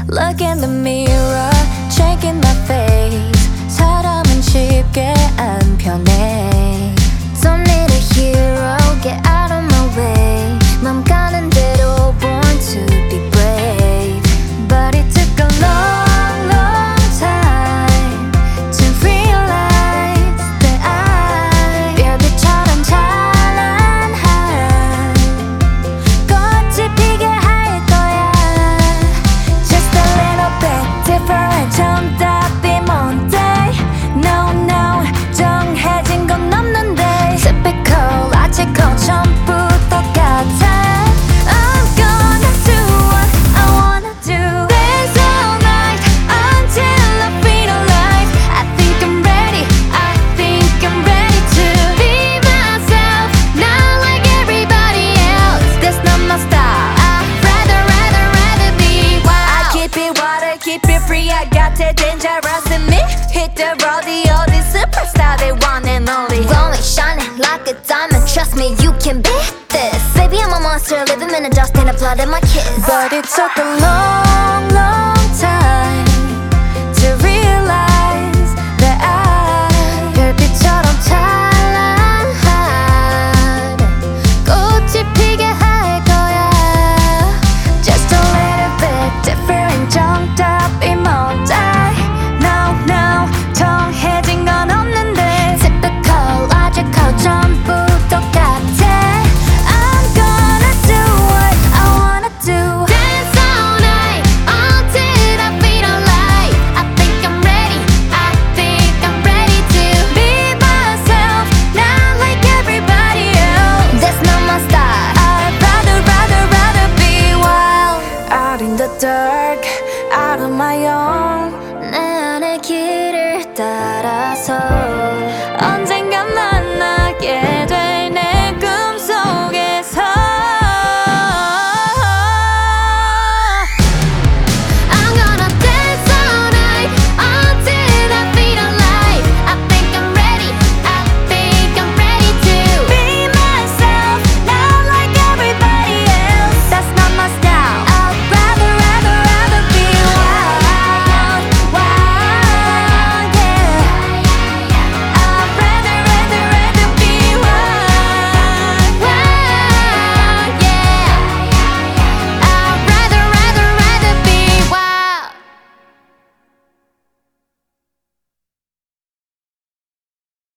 Look in the mirror, checking my face. 사람은 쉽게 안 변해. Don't need a hero, get out of my way. 맘 가는 대로 born to be brave. But it took a long, long time to realize that I 별빛처럼 찬란한 꽃이 피게 할 거야. Just a little bit different. 정답이 뭔데? No, no, 정해진 건 없는데. Typical, logical, 전부 똑같아. I'm gonna do what I wanna do. Dance all night until I feel alive. I think I'm ready, I think I'm ready to be myself, not like everybody else. That's not my style. I'd rather be wild. I keep it wild, keep it free. I got it dangerous in me. Hit the road, the superstar, they one and only. Glowing, shining like a diamond. Trust me, you can beat this. Baby, I'm a monster, living in a dust and a blood in my kiss. But it took a long, long